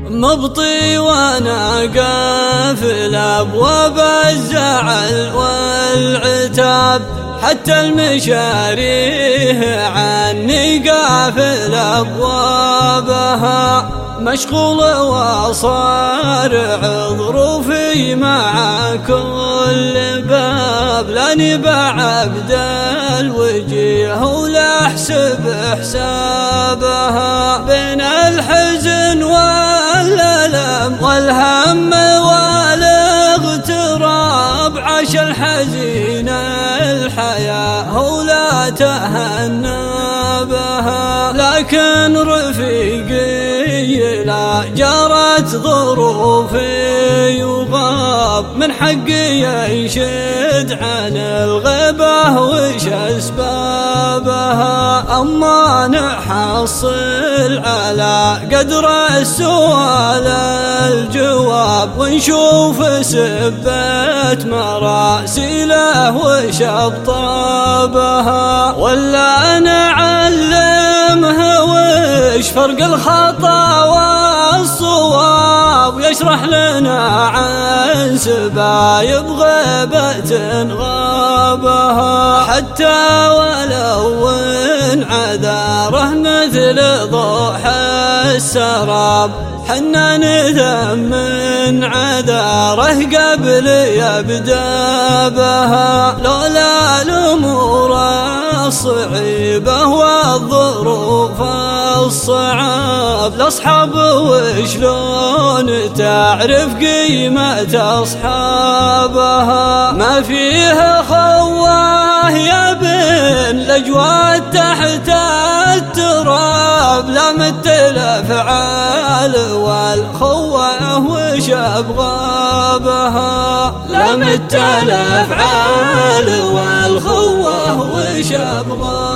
مبطي وانا قافل ابواب الزعل والعتاب، حتى المشاريه عني قافل ابوابها. مشغول وصارع ظروفي مع كل باب، لاني بعبد الوجيه ولا احسب حسابها. بين الحزن والألم والهم والاغتراب، عاش الحزين الحياة ولا تهنى بها. لكن رفيقي لا جرت ظروفي وغاب، من حقي ينشد عن الغيبة وش أسبابها. أما نحصل على قدر السؤال الجواب، ونشوف سبت مراسيله وش أبطابها. ولا نعلمها وش فرق الخطأ والصواب، ويشرح لنا عن سبايب غيبة غابها. حتى ولو عذاره مثل ضوح السراب، حنا نثمن عذاره قبل يبدأ بها. لولا الأمور الصعيبة والظروف الصعاب، الأصحاب وشلون تعرف قيمة أصحابها. ما فيه خواه يا بن الأجواد تحت التراب، لا مثل أفعال والخواه وش أبغابها. لا مثل أفعال والخواه وش أبغابها.